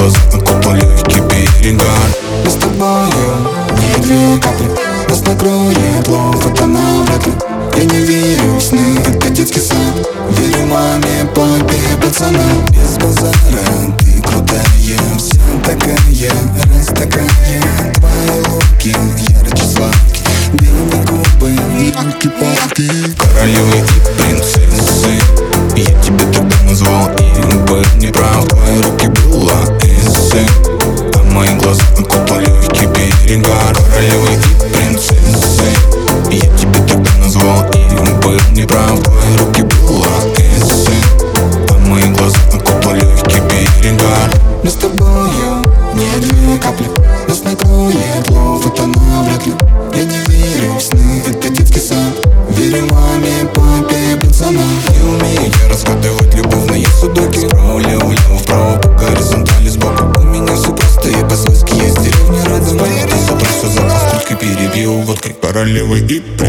глаза окутал легкий перегар. Мы с тобою не две капли, нас накроет лов, это навряд ли. Я не верю в сны, это детский сад. Верю маме, папе, пацанам. Без базара, ты крутая, вся такая, раз такая. Твои луки ярче сладкие, белые губы, елки-палки. Королевы и принцессы, я тебя тогда назвал им, был неправ. Твои руки была эссе, а мои глаза окутал легкий перегар. Королевы и принцессы, я тебя тогда назвал им, был неправ. Твои руки была эссе, а мои глаза окутал легкий перегар. Мы с тобою не две капли, нас накроет лов, это навряд ли. Я не верю в сны, это детский сад. Верю маме, папе, пацанам. Не умею я разгадывать любовные судоки. Справа, влево, вправо, по горизонтали сбоку. У меня все просто, я по-свойски, я из деревни родом. С утра все заказ, только перебью водкой. Королевы и